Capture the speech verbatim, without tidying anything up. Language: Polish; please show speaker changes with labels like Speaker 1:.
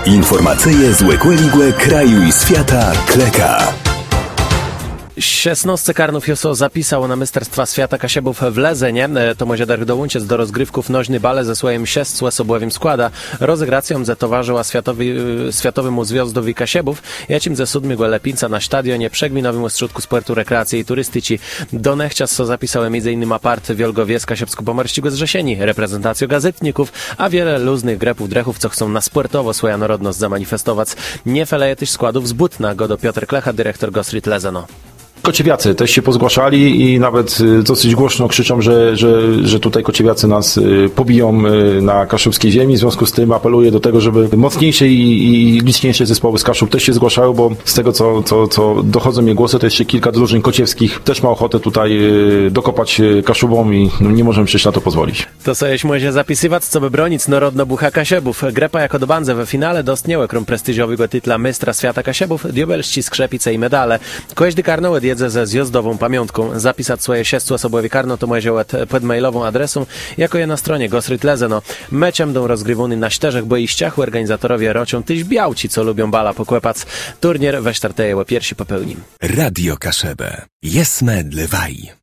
Speaker 1: Informacyje z Łekłe kraju i świata Kleka.
Speaker 2: szesnaście Karnów Joso zapisał na Misterstwa Świata Kasiebów w Lezenie. Tomasz Dark dołączyć do rozgrywków nożny bale ze swoim sześć osobowym składa. Rozegracją zatowarzyła Światowy, Światowemu Związkowi Kasiebów, jacim ze siódmego lepinca na stadionie przegminowym ośrodku sportu, rekreacji i turystyki. Donechcias so zapisały m.in. apart Wielgowiec Kasiebsko-Pomorskiego z Rzesieni, reprezentacją gazetników, a wiele luznych grepów drechów, co chcą na sportowo swoją narodność zamanifestować. Nie feleje też składów z Butna, go do Piotr Klecha, dyrektor Gosrit Lezeno.
Speaker 3: Kociewiacy też się pozgłaszali i nawet dosyć głośno krzyczą, że, że, że tutaj kociewiacy nas pobiją na kaszubskiej ziemi. W związku z tym apeluję do tego, żeby mocniejsze i, i liczniejsze zespoły z Kaszub też się zgłaszały, bo z tego, co, co, co dochodzą mnie głosy, to jeszcze kilka drużyn kociewskich też ma ochotę tutaj dokopać Kaszubom i no, nie możemy przecież na to pozwolić.
Speaker 2: To sobie może zapisywać, co by bronić narodno bucha Kasiebów. Grepa jako do bandze we finale dostnięły krom prestiżowego tytla Mistra Świata Kasiebów, diobelści skrzepice i medale. Koźdy karnoły jedzę ze zjazdową pamiątką. Zapisać swoje sześciosobowe karno to może pod mailową adresą, jako je na stronie Gosrit Lezeno. Meczem będą rozgrywany na czterech boiściach. Organizatorowie rocią tyś białci, co lubią bala pokłepać. Turnier we czwartej pierwsi popełni.
Speaker 1: Radio Kaszebę. Jesme dlewaj.